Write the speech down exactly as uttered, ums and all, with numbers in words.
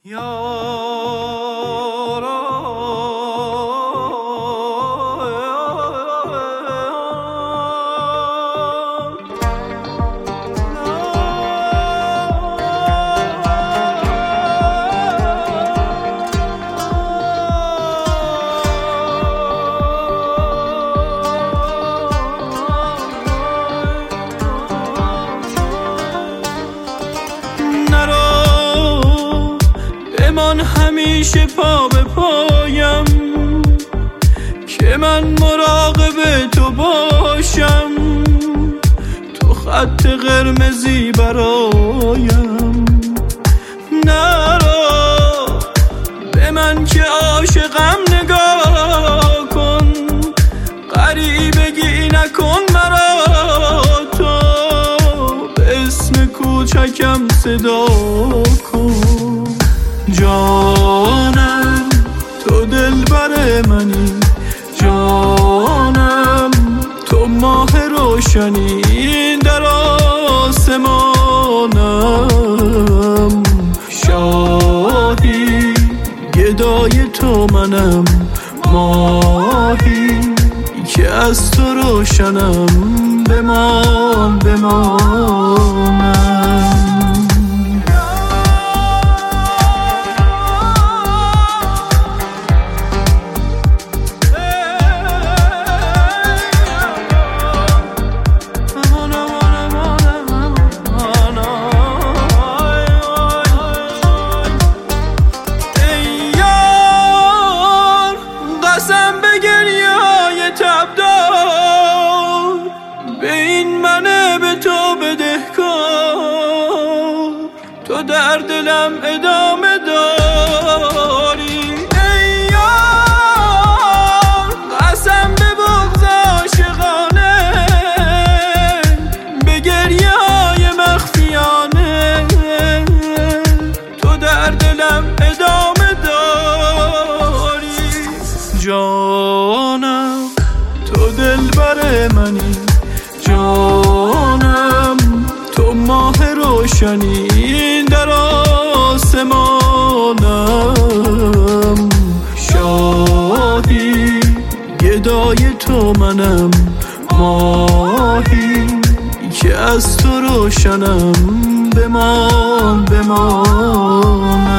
من همیشه پا به پایم که من مراقب تو باشم، تو خط قرمزی برایم. نرو به من که عاشقم نگاه کن، غریبگی نکن مرا، تو به اسم کوچکم صدا کن. جانم تو دلبر منی، جانم تو ماه روشنی در آسمانم. شاهی گدای تو منم، ماهی که از تو روشنم. بمان بمانم. به این منه به تو بدهکار، تو در دلم ادامه داری. ای یار قسم به بغض عاشقانه، به گریه های مخفیانه، تو در دلم ادامه داری. جانم تو دلبر منی، جانم تو ماه روشنی در آسمانم. شاهی گدای تو منم، ماهی که از تو روشنم. بمان بمان.